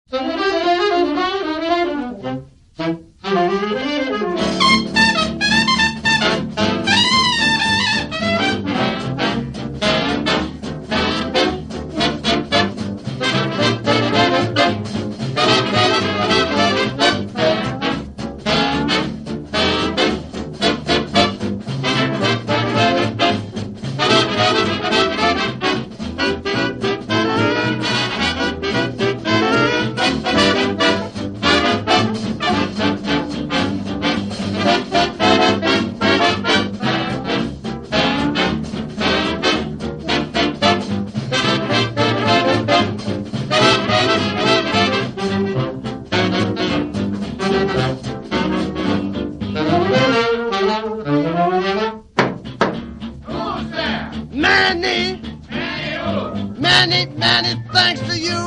Many thanks to you.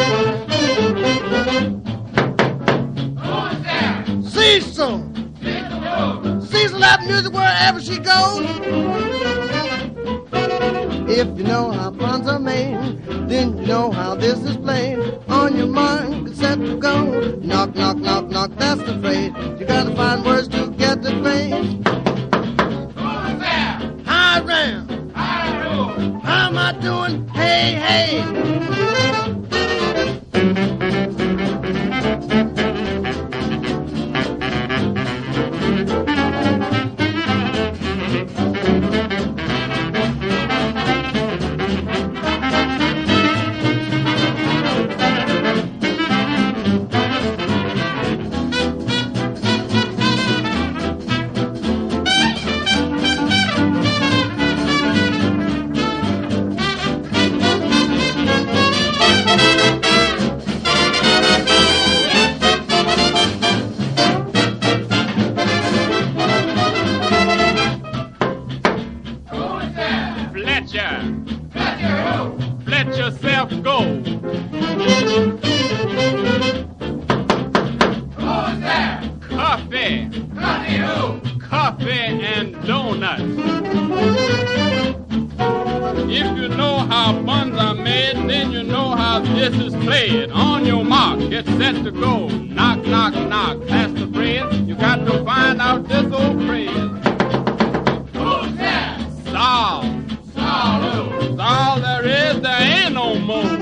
Who's there? Cecil. Cecil that music wherever she goes. If you know how puns are made, then you know how this is played. On your mind, set to go. Knock, knock, knock, knock, that's the phrase. You gotta find words to get the phrase. Who's there? Hi, Ram. Hi-ho. How am I doing? Hey, hey. Let yourself go. Who's there? Coffee. Coffee who? Coffee and donuts. If you know how buns are made, then you know how this is played. On your mark, get set to go. Knock, knock, knock, that's the phrase. You got to find out this old phrase. Who's there? Saul. Saul who? All there is, there ain't no more.